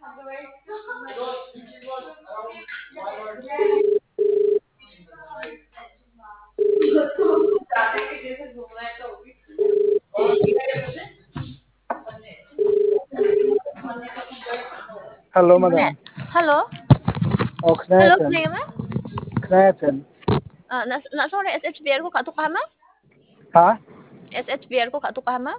Hello, Mune. madam. Hello? Oh, Hello, Knäten. Prema? Knäten. Sore SHBR ko katu kahama? Ha? SHBR ko katu kahama?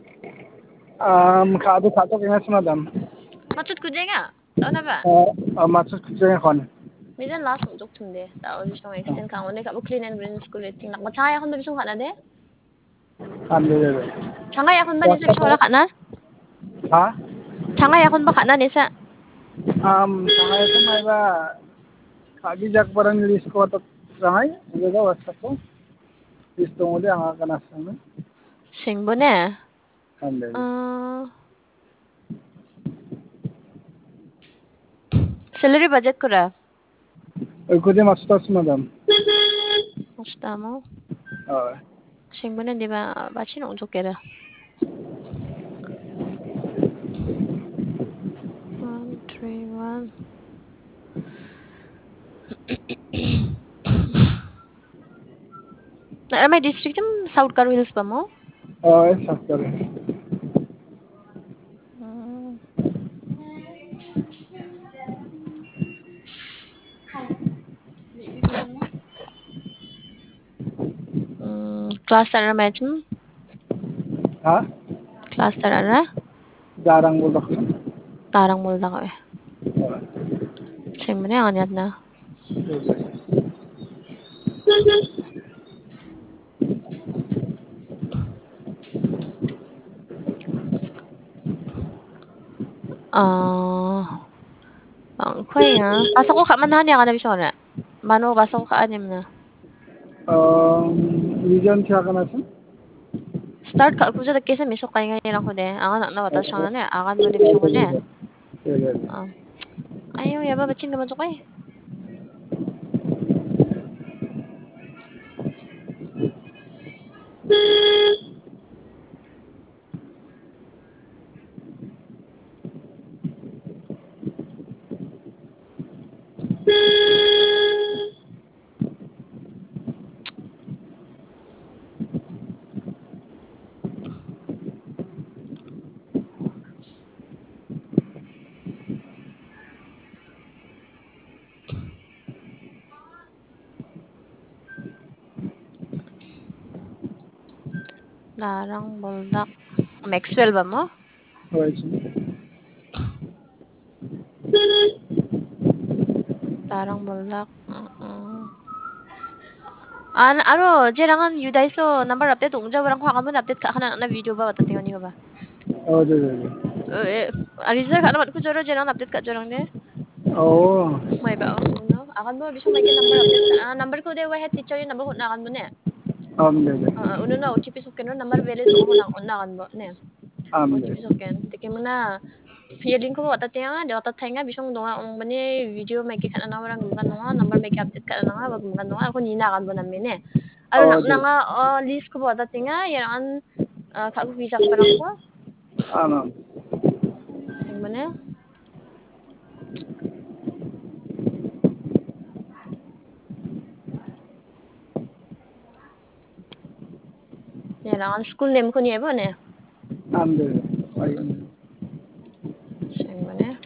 Kado kato kengas, madam. Machut ko nga. Tao na ba? Maksud kucing kon. Minsan last untuk tunde. Tao bisong extend ka ngone ka bu clean and green school rating nak machaya kon bisong kana de. Alhamdulillah. Changay akon ba nisa bisong wala kana? Ha? Changay akon ba kana nisa? Sangai itu mai ba kagi jak barang list ko to sangai. Juga WhatsApp ko. List to muli ang akan asam. Singbo ne. Alhamdulillah. Salary budget ko ra. Kude maksud madam. Musta mo? Oh. Singbo ne di ba bachin untuk kera. 131. May district South Karo Hills pa mo? Oh, sakar. Class tara macam? Ha? Class tara? Jarang bulak. Tarang mulda ka eh. Sing mo na yan na. Ang kway nga. Pasok ko ka manahan niya ka na bisyo na. Mano pasok ko ka anim na. Vision siya ka nasan? Start ka ako sa kesa misok kay ngayon ako de. Ang anak na watas siya nga na. Akan mo na bisyo ko na. Ayaw yaba bachin naman to kay. Larang buldak. Maxwell ba mo? Oh, Larang buldak. Ano, jerangan yudaiso number update ungja barang ko akan update ka kana na video ba watatingan niyo ba? Oh, Arizar ka naman ko joro jerangan update ka jorang de. Oh. May ba no? Akan mo bisong may number update ka. Number ko de wa head teacher yung number ko na akan mo ne. Uno na OTP sokken number valid ko na kan mo ne. OTP sokken. Tiki mo na feeling ko watatingan de watatingan bisong donga ong bani video may kana na warang gugan donga number may update ka na nga wag gugan donga ako nina kan mo na mine. Aro na nga list ko watatingan yan kagu visa ka parang ko. Sing mo ne? Yan ang school name ko niya ba ne? Sing mo ne?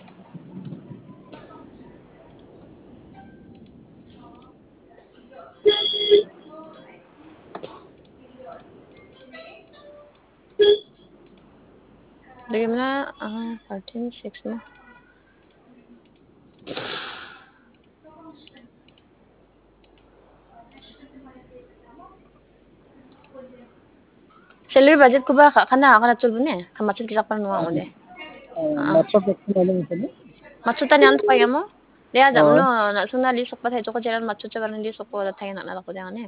Lagyan mo na 14.6 mo. Salary budget ko ba kana tulbo ne? Kamatsun kita pa nuwa ode. Matsuta niyan to kaya mo? Dia jam no na suna lisok pa tayo ko jalan matsuta ba lisok ko da tayo na ko diyan ne.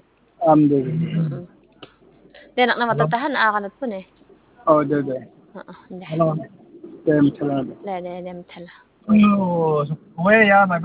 Dia nak na matatahan kanat po ne. Oh, de. Hindi. Dem chala. Dem tala. Oh, so, ya,